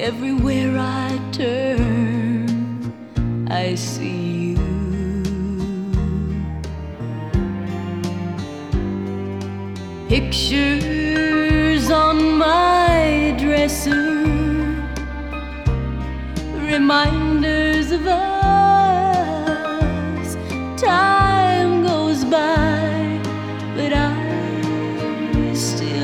Everywhere I turn, I see you. Pictures on my dresser, reminders of us.